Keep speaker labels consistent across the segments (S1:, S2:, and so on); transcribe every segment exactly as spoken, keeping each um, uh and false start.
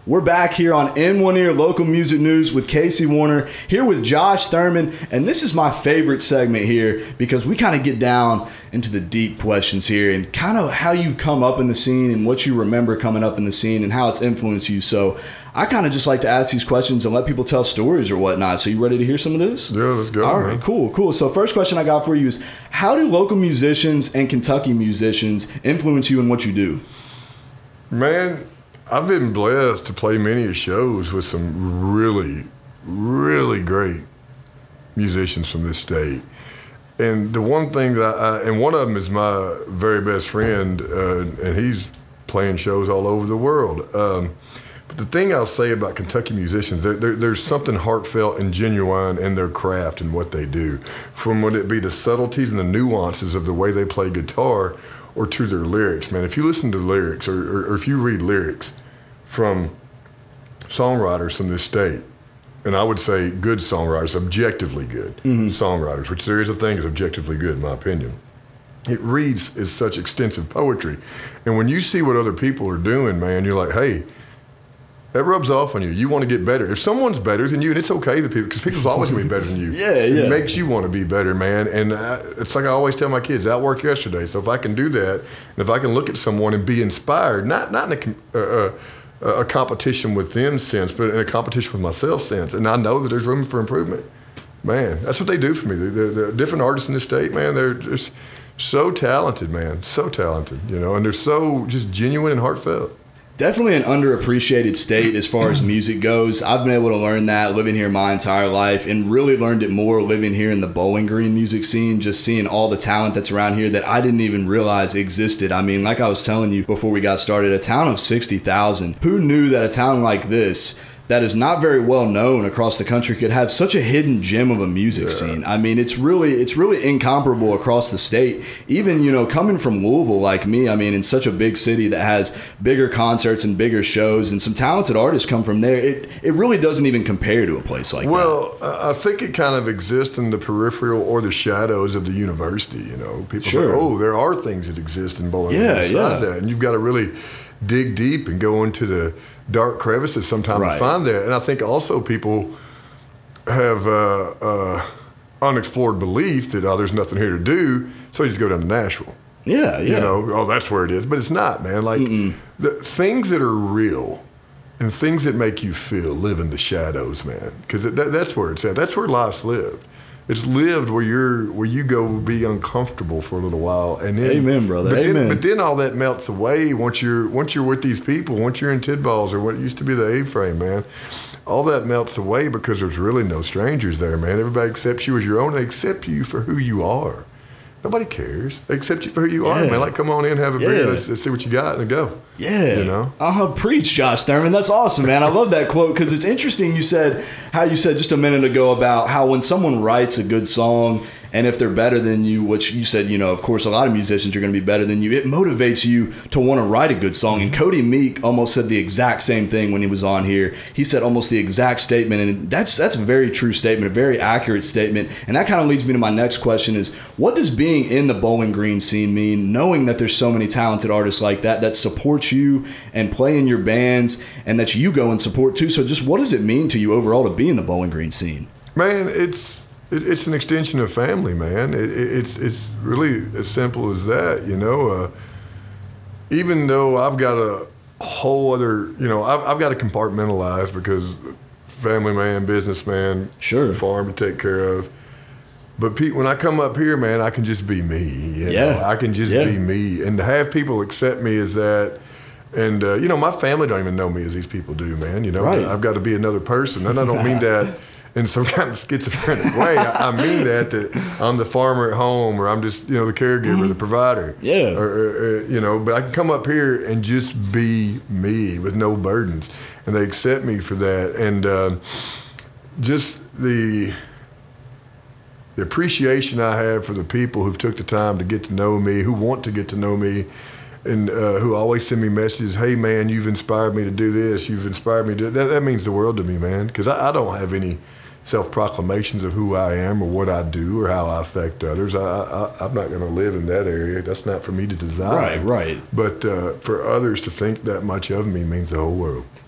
S1: We're back here on In One Ear Local Music News with Casey Warner, here with Josh Thurman, and this is my favorite segment here because we kind of get down into the deep questions here and kind of how you've come up in the scene and what you remember coming up in the scene and how it's influenced you. So I kind of just like to ask these questions and let people tell stories or whatnot. So you ready to hear some of this?
S2: Yeah, let's go.
S1: All right,
S2: man.
S1: cool, cool. So first question I got for you is, how do local musicians and Kentucky musicians influence you in what you do?
S2: Man, I've been blessed to play many shows with some really, really great musicians from this state. And the one thing that I, and one of them is my very best friend, uh, and he's playing shows all over the world. Um, but the thing I'll say about Kentucky musicians, there, there, there's something heartfelt and genuine in their craft and what they do. From would it be the subtleties and the nuances of the way they play guitar, or to their lyrics, man. If you listen to lyrics, or, or, or if you read lyrics from songwriters from this state, and I would say good songwriters, objectively good mm-hmm. songwriters, which there is a thing as objectively good, in my opinion. It reads as such extensive poetry. And when you see what other people are doing, man, you're like, hey, that rubs off on you. You want to get better. If someone's better than you, and it's okay that people, because people's always going to be better than you.
S1: yeah, yeah.
S2: It makes you want to be better, man. And I, it's like I always tell my kids, outwork yesterday. So if I can do that, and if I can look at someone and be inspired, not not in a, uh, uh, a competition with them sense, but in a competition with myself sense, and I know that there's room for improvement, man, that's what they do for me. The, the, the different artists in this state, man, they're just so talented, man, so talented, you know, and they're so just genuine and heartfelt.
S1: Definitely an underappreciated state as far as music goes. I've been able to learn that living here my entire life, and really learned it more living here in the Bowling Green music scene, just seeing all the talent that's around here that I didn't even realize existed. I mean, like I was telling you before we got started, a town of sixty thousand. Who knew that a town like this, that is not very well known across the country, could have such a hidden gem of a music yeah. scene? I mean, it's really it's really incomparable across the state. Even, you know, coming from Louisville like me, I mean, in such a big city that has bigger concerts and bigger shows and some talented artists come from there, it, it really doesn't even compare to a place like
S2: well,
S1: that.
S2: Well, I think it kind of exists in the peripheral or the shadows of the university, you know. People
S1: sure.
S2: say, oh, there are things that exist in Bowling Green
S1: yeah,
S2: besides
S1: yeah.
S2: that. And you've got to really dig deep and go into the dark crevices sometimes
S1: right.
S2: to find that. And I think also people have uh, uh, unexplored belief that, oh, there's nothing here to do, so you just go down to Nashville.
S1: Yeah, yeah.
S2: You know, oh, that's where it is. But it's not, man. Like, the things that are real and things that make you feel live in the shadows, man. Because that, that's where it's at. That's where life's lived. It's lived where you're where you go be uncomfortable for a little while, and then
S1: amen, brother.
S2: But
S1: amen.
S2: then, but then all that melts away once you're once you're with these people. Once you're in Tidballs or what used to be the A-frame, man. All that melts away because there's really no strangers there, man. Everybody accepts you as your own. They accept you for who you are. Nobody cares. They accept you for who you are,
S1: yeah.
S2: man. Like, come on in, have a
S1: yeah.
S2: beer, let's, let's see what you got, and go.
S1: Yeah.
S2: You know?
S1: Uh-huh. Preach, Josh Thurman. That's awesome, man. I love that quote because it's interesting you said, how you said just a minute ago about how when someone writes a good song, and if they're better than you, which you said, you know, of course, a lot of musicians are going to be better than you, it motivates you to want to write a good song. And Cody Meek almost said the exact same thing when he was on here. He said almost the exact statement, and that's that's a very true statement, a very accurate statement. And that kind of leads me to my next question is, what does being in the Bowling Green scene mean, knowing that there's so many talented artists like that that support you and play in your bands and that you go and support too? So just what does it mean to you overall to be in the Bowling Green scene?
S2: Man, it's... It's an extension of family, man. It, it's it's really as simple as that, you know. Uh, even though I've got a whole other, you know, I've, I've got to compartmentalize because family man, businessman,
S1: sure,
S2: farm to take care of. But Pete, when I come up here, man, I can just be me. You
S1: yeah,
S2: know? I can just
S1: yeah.
S2: be me, and to have people accept me as that. And uh, you know, my family don't even know me as these people do, man. You know,
S1: right.
S2: I've got to be another person, and I don't mean that in some kind of schizophrenic way. I, I mean that that I'm the farmer at home, or I'm just, you know, the caregiver, mm-hmm. the provider.
S1: Yeah.
S2: Or, or, or, you know, but I can come up here and just be me with no burdens, and they accept me for that. And uh, just the the appreciation I have for the people who've took the time to get to know me, who want to get to know me, and uh, who always send me messages, hey, man, you've inspired me to do this, you've inspired me to that. That means the world to me, man, because I, I don't have any self-proclamations of who I am or what I do or how I affect others. I, I, I'm not going to live in that area. That's not for me to desire.
S1: Right, right.
S2: But uh, for others to think that much of me means the whole world.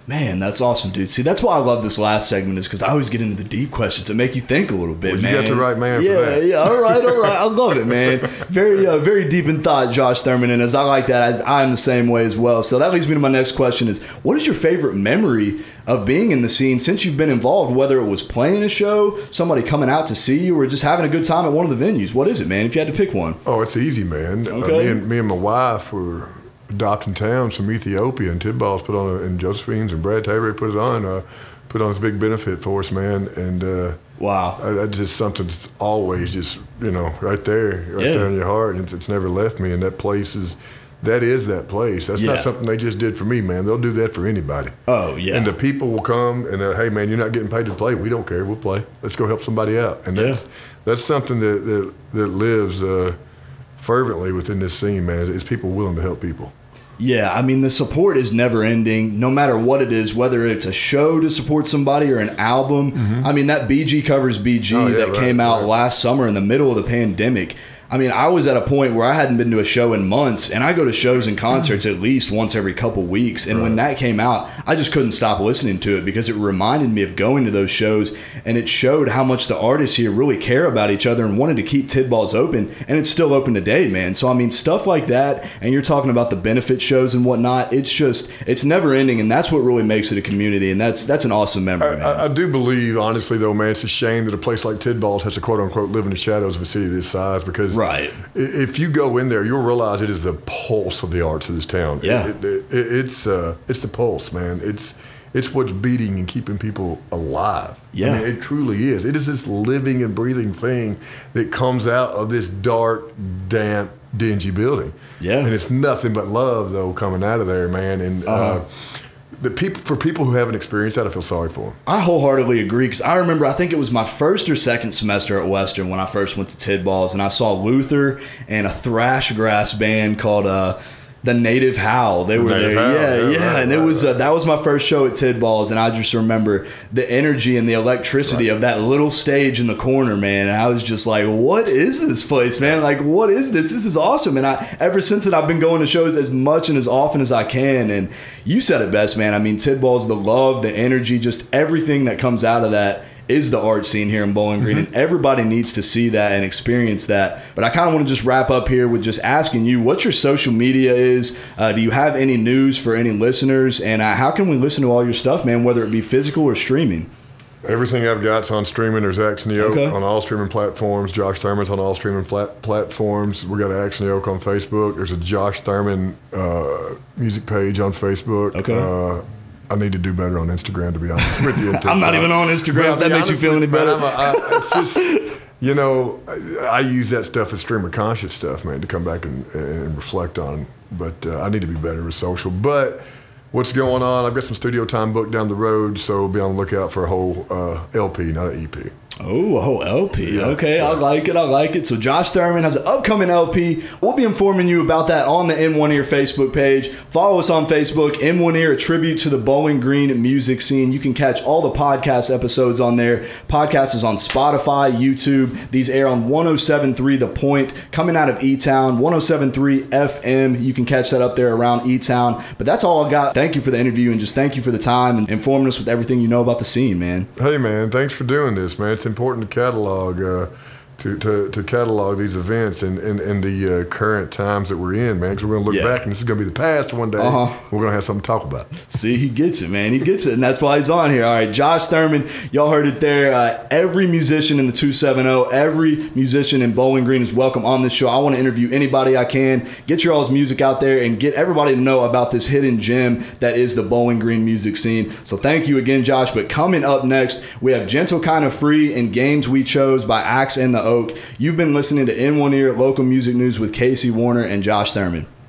S1: Man, that's awesome, dude. See, that's why I love this last segment is because I always get into the deep questions that make you think a little bit,
S2: well, you
S1: man.
S2: got the right man
S1: yeah,
S2: for that.
S1: Yeah, all right, all right. I love it, man. Very, uh, very deep in thought, Josh Thurman, and as I like that, as I am the same way as well. So that leads me to my next question is, what is your favorite memory of being in the scene since you've been involved, whether it was playing a show, somebody coming out to see you, or just having a good time at one of the venues? What is it, man, if you had to pick one?
S2: Oh, it's easy, man.
S1: Okay.
S2: Uh, me, and, me and my wife were adopting towns from Ethiopia, and Tidball's put on, a, and Josephine's and Brad Tabor put it on, uh, put on this big benefit for us, man. And uh,
S1: wow,
S2: I, that's just something that's always just, you know, right there, right
S1: yeah.
S2: there in your heart. And it's, it's never left me. And that place is, that is that place. That's
S1: yeah.
S2: not something they just did for me, man. They'll do that for anybody.
S1: Oh, yeah.
S2: And the people will come and, uh, hey, man, you're not getting paid to play. We don't care. We'll play. Let's go help somebody out. And that's,
S1: yeah.
S2: that's something that, that, that lives uh, fervently within this scene, man, is people willing to help people.
S1: Yeah, I mean, the support is never ending, no matter what it is, whether it's a show to support somebody or an album. Mm-hmm. I mean, that B G Covers B G
S2: oh, yeah,
S1: that
S2: right,
S1: came out
S2: right.
S1: last summer in the middle of the pandemic. I mean, I was at a point where I hadn't been to a show in months, and I go to shows and concerts at least once every couple weeks. And right. when that came out, I just couldn't stop listening to it because it reminded me of going to those shows, and it showed how much the artists here really care about each other and wanted to keep Tidballs open, and it's still open today, man. So, I mean, stuff like that, and you're talking about the benefit shows and whatnot, it's just, it's never ending, and that's what really makes it a community, and that's that's an awesome memory,
S2: I,
S1: man.
S2: I, I do believe, honestly, though, man, it's a shame that a place like Tidballs has to, quote-unquote, live in the shadows of a city this size because
S1: right.
S2: It, if you go in there, you'll realize it is the pulse of the arts of this town.
S1: Yeah,
S2: it, it, it, it's uh, it's the pulse, man. It's it's what's beating and keeping people alive.
S1: Yeah,
S2: I mean, it truly is. It is this living and breathing thing that comes out of this dark, damp, dingy building.
S1: Yeah,
S2: and it's nothing but love though coming out of there, man. And uh, uh, the people for people who haven't experienced that, I feel sorry for them.
S1: I wholeheartedly agree because I remember I think it was my first or second semester at Western when I first went to Tidballs, and I saw Luther and a thrash grass band called uh, the Native Howl. They were
S2: Native
S1: there,
S2: Howl,
S1: yeah,
S2: yeah,
S1: yeah,
S2: right,
S1: and it
S2: right,
S1: was
S2: right.
S1: Uh, that was my first show at Tidballs, and I just remember the energy and the electricity
S2: right.
S1: of that little stage in the corner, man. And I was just like, "What is this place, man? Like, what is this? This is awesome!" And I ever since then, I've been going to shows as much and as often as I can. And you said it best, man. I mean, Tidballs, the love, the energy, just everything that comes out of that is the art scene here in Bowling Green, mm-hmm. and everybody needs to see that and experience that. But I kind of want to just wrap up here with just asking you what your social media is. Uh, do you have any news for any listeners? And uh, how can we listen to all your stuff, man, whether it be physical or streaming?
S2: Everything I've got's on streaming. There's Axe in the Oak
S1: Okay.
S2: on all streaming platforms. Josh Thurman's on all streaming flat platforms. We got Axe in the Oak on Facebook. There's a Josh Thurman uh, music page on Facebook.
S1: Okay.
S2: Uh, I need to do better on Instagram, to be honest with you.
S1: I'm not even on Instagram. If that makes you feel any better.
S2: Man, I'm a, I, it's just, you know, I, I use that stuff as streamer conscious stuff, man, to come back and, and reflect on. But uh, I need to be better with social. But what's going on? I've got some studio time booked down the road, so be on the lookout for a whole uh, L P, not an E P.
S1: Oh, a whole L P.
S2: Yeah,
S1: okay,
S2: yeah.
S1: I like it. I like it. So Josh Thurman has an upcoming L P. We'll be informing you about that on the In One Ear Facebook page. Follow us on Facebook. In One Ear, a tribute to the Bowling Green music scene. You can catch all the podcast episodes on there. Podcast is on Spotify, YouTube. These air on one oh seven point three The Point, coming out of E-Town, one oh seven point three F M. You can catch that up there around E-Town. But that's all I got. Thank you for the interview, and just thank you for the time and informing us with everything you know about the scene, man.
S2: Hey, man, thanks for doing this, man. It's important to catalog uh, to, to, to catalog these events in, in, in the uh, current times that we're in, man, because we're going to look
S1: Yeah.
S2: back, and this is going to be the past one day.
S1: Uh-huh.
S2: We're going to have something to talk about.
S1: See, he gets it, man. He gets it, and that's why he's on here. All right, Josh Thurman, y'all heard it there. Uh, every musician in the two seventy, every musician in Bowling Green is welcome on this show. I want to interview anybody I can, get your all's music out there, and get everybody to know about this hidden gem that is the Bowling Green music scene. So thank you again, Josh. But coming up next, we have Gentle Kinda Free and Games We Chose by Axe in the Oak. You've been listening to In One Ear Local Music News with Casey Warner and Josh Thurman.